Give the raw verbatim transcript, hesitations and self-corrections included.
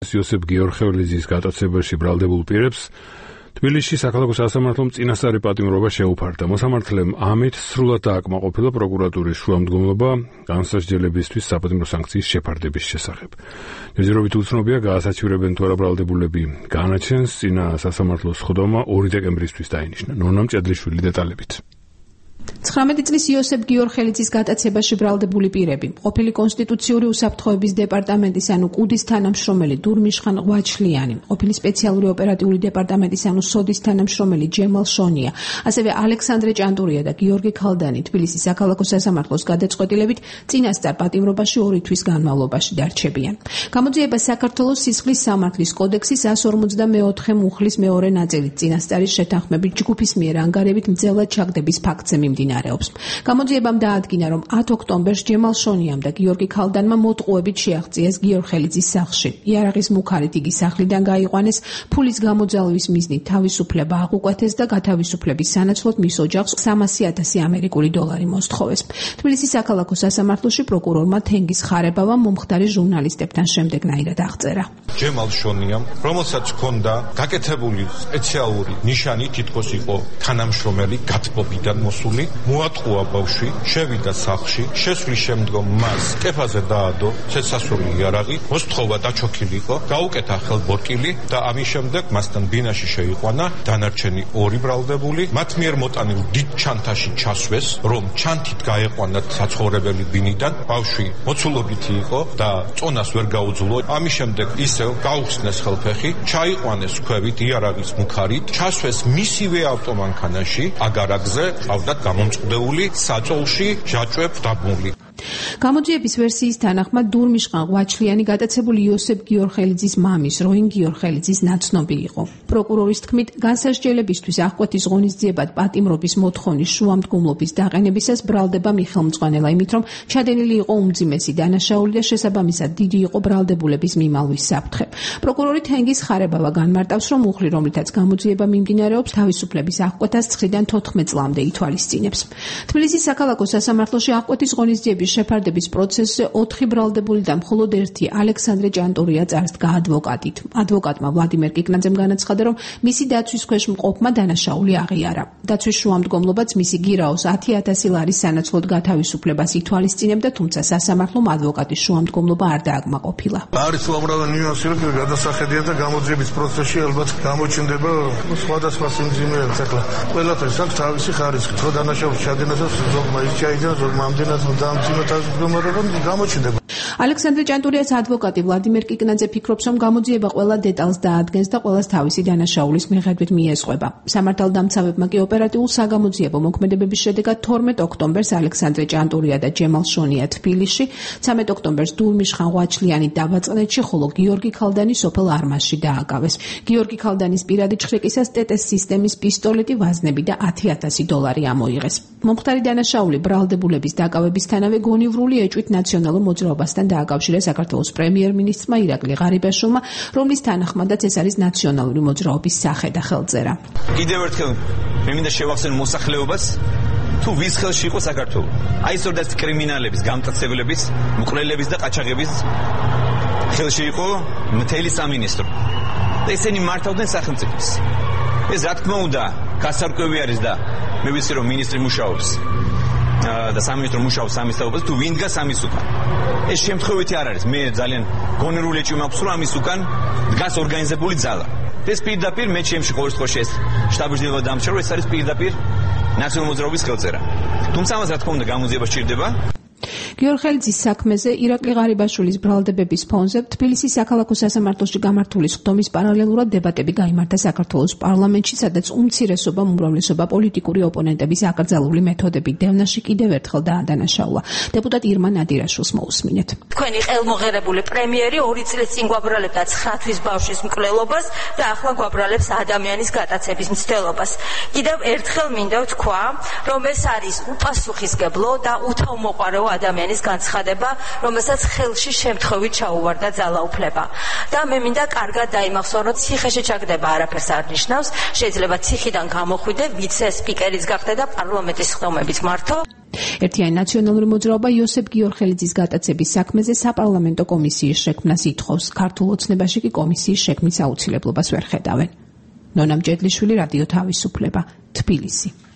პრეზიდენტის იოსებ გიორხელიძის გატაცებაში ბრალდებულ პირებს თბილისში საქალაქო სასამართლომ წინასწარი პატიმრობა შეუფარდა. მოსამართლემ ამით სრულად დააკმაყოფილა პროკურატურის შუამდგომლობა განსასჯელებისთვის საპატიმრო სანქციის შეფარდების შესახებ. ჯერჯერობით უცნობია გაასაჩივრებენ თუ არა ბრალდებულები განაჩენს. წინა სასამართლოს სხდომა ორი დეკემბრისთვის დაინიშნა. ნონა მჭედლიშვილი დეტალებით. ცხრამეტი წლის იოსებ გიორხელიძის გატაცებაში ბრალდებული პირები, ყოფილი კონსტიტუციური უსაფრთხოების დეპარტამენტის ანუ კუდის თანამშრომელი დურმიშხან ღვაჩლიანი, ყოფილი სპეციალური ოპერატიული დეპარტამენტის ანუ სოდის თანამშრომელი ჯემალ შონია, ასევე ალექსანდრე ჭანტურია და გიორგი ქალდანი თბილისის საქალაქო სასამართლოს გადაწყვეტილებით წინასწარ პატიმრობაში ორი თვის განმავლობაში დარჩებიან. გამოძიება საქართველოს სისხლის სამართლის კოდექსის εκατს ორმოცდამეოთხე მუხლის მეორე ნაწილით წინასწარის შეთანხმებით ჯგუფის მიერ ანგარებით მძევლად ჩაგდების ფაქტზე მიმდინარეობს. გამოძიებამ დაადგინა, რომ ათი ოქტომბერს ჯემალ შონიამ და გიორგი ქალდანმა მოტყუებით შეაღწიეს გიორხელიძის სახლში. იარაღის მუქარით იგი სახლიდან გაიყვანეს, ფულის გამოძალვის მიზნით თავისუფლება აღუკვეთეს და გათავისუფლების სანაცვლოდ მის ოჯახს სამასი ათასი ამერიკული დოლარი მოსთხოვეს. თბილისის საქალაქო სასამართლოში პროკურორმა თენგის ხარებავა მომხდარი ჟურნალისტებთან შემდეგნაირად აღწერა. ჯემალ შონიამ, რომელსაც ჰქონდა გაკეთებული სპეციალური ნიშანი, თითქოს იყო თანამშრომელი გათბობიდან მოსული, მოატყუა ბავშვი, შევიდა სახლში, შესვლის შემდგომ მას კეფაზე დაადო ცეცხლსასროლი იარაღი, მოსთხოვა დაჩოქილი იყო, გაუკეთა ხელბორკილი და ამის შემდეგ მასთან ბინაში შეიყვანა დანარჩენი ორი ბრალდებული, მათ მიერ მოტანილ დიდ ჩანთაში ჩასვეს, რომ ჩანთით გაეყვანათ საცხოვრებელი ბინიდან, ბავშვი მოცულობითი იყო და წონას ვერ გაუძლო. ამის შემდეგ ისევ გაუხსნეს ხელფეხი, ჩაიყვანეს ქვევით იარაღის მუქარით, ჩასვეს მისივე ავტომანქანაში, აგარაკზე ყავდათ გამომწყდეული საწოლში ჟაჭვებ დაბმული. გამოძიების ვერსიის თანახმად დურმიშხან ღვაჩლიანი გატაცებული იოსებ გიორხელიძის მამის როინ გიორხელიძის ნაცნობი იყო. პროკურორის თქმით, განსასჯელებისთვის აღკვეთის ღონისძიებად პატიმრობის მოთხოვნის შუამდგომლობის დაყენებისას ბრალდება მიხელმძღვანელა იმით, რომ ჩადენილი იყო უმძიმესი დანაშაული და შესაბამისად დიდი იყო ბრალდებულების მიმალვის საფრთხე. პროკურორი თენგის ხარებავა განმარტავს, რომ მუხლი, რომლითაც გამოძიება მიმდინარეობს, თავისუფლების აღკვეთას ცხრიდან თოთხმეტ წლამდე ითვალისწინებს. თბილისის საქალაქო სასამართლოში აღკვეთის ღონისძიების შეფარდების პროცესზე ოთხი ბრალდებული და მხოლოდ ერთი ალექსანდრე ჭანტურია წარსდგა ადვოკატით. ადვოკატმა ვლადიმერ კიკნაძემ განაცხადა, რომ მისი დაცვის ქვეშ მყოფმა დანაშაული აღიარა. დაცვის შუამდგომლობაც მისი გირაოს ათი ათასი ლარის სანაცვლოდ გათავისუფლებას ითვალისწინებდა, თუმცა სასამართლომ ადვოკატის შუამდგომლობა არ დააკმაყოფილა. არის უამრავი ნიუანსი, რომ გადასახედია და გამოძიების პროცესში ალბათ გამოჩნდება სხვადასხვა სიმძიმეები. ახლა ყველაფერს აქვს თავისი ხარისხი. ხო დანაშაულის ჩადენასაც ზოგმა ის ჩაიძინა, ზოგმა ამდენად დამძიმდა გამოჩნდება. ალექსანდრე ჭანტურიას ადვოკატი ვლადიმერ კიკნაძე ფიქრობს, რომ გამოძიება ყველა დეტალს დაადგენს და ყველას თავისი დანაშაულის მიხედვით მიესყვება. სამართალდამცავებმა კი ოპერატიულ საგამოძიებო მოქმედებების შედეგად თორმეტ ოქტომბერს ალექსანდრე ჭანტურია და ჯემალ შონია თბილისში, ცამეტ ოქტომბერს დურმიშხან ღვაჩლიანი დაბაწყნეთში, ხოლო გიორგი ქალდანი სოფელ არმაზში დააკავეს. გიორგი ქალდანის პირადი ჩხრეკისას ტეტეს სისტემის პისტოლეტი, ვაზნები და ათი ათასი დოლარი ამოიღეს. მომხდარი დანაშაული ბრალდებულების დაკავებისთანავე გონივრული ეჭვით ნაციონალურ მოძრაობასთან დააკავშირა საქართველოს პრემიერ-მინისტრმა ირაკლი ღარიბაშვილმა, რომლის თანახმადაც ეს არის ნაციონალური მოძრაობის სახე და ხელწერა. კიდევ ერთხელ მე მინდა შევახსენო მოსახლეობას, თუ ვის ხელში იყო საქართველო. აი სწორედ კრიმინალების, გამტაცებლების, მკვლელების და ყაჩაღების ხელში იყო მთელი სამინისტრო. და ისინი მართავდნენ სახელმწიფოს. ეს რა თქმა უნდა გასარკვევი არის და მე ვიცი რომ მინისტრი მუშაობს და სამინისტრო მუშაობს ამის თაობას, თუ ვინ დგას ამის უკან. ეს შემთხვევითი არ არის. მე ძალიან გონერული ეჭვი მაქვს, რომ ამის უკან დგას ორგანიზებული ძალა. ეს პირდაპირ მე ჩემში ყოველთვის ეს შტაბ-ბიძინება დამჩა, რომ ეს არის პირდაპირ ნაციონალური მოძრაობის ხელწერა. თუმცა ამას რა თქმა უნდა გამოძიება სჭირდება. გიორხელიძის საქმეზე ირაკლი ღარიბაშვილის ბრალდებების ფონზე თბილისის საქალაქო სასამართლოში გამართული სხდომის პარალელურად დებატები გაიმართა საქართველოს პარლამენტში, სადაც უმცირესობამ უმრავლესობა პოლიტიკური ოპონენტების აკრძალული მეთოდებით დევნაში კიდევ ერთხელ დაადანაშაულა. დეპუტატ ირმა ნადირაშვილს მოусმინეთ. თქვენი ყელმოღერებული პრემიერი ორი წლის წინ გვაბრალებდა ცხრა თვის ბავშვის მკვლელობას და ახლა გვაბრალებს ადამიანის გატაცების მცდელობას. კიდევ ერთხელ მინდა ვთქვა, რომ ეს არის უპასუხისმგებლო და უთავმოყარეო ადამიანი ადამიანის განცხადება, რომელსაც ხელში შემთხვევით ჩაუვარდა ძალაუფლება. და მე მინდა კარგად დაიმახსოვროთ, რომ ციხეში ჩაგდება არაფერს არ ნიშნავს, შეიძლება ციხიდან გამოხვიდე, ვიცე-სპიკერის გახდე და პარლამენტის ხდომებით მართო. ერთიანი ნაციონალური მოძრაობა იოსებ გიორხელიძის გატაცების საქმეზე საპარლამენტო კომისიის შექმნას ითხოვს. ქართულ ოცნებაში კი კომისიის შექმნის აუცილებლობას ვერ ხედავენ. ნონა მჭედლიშვილი, რადიო თავისუფლება, თბილისი.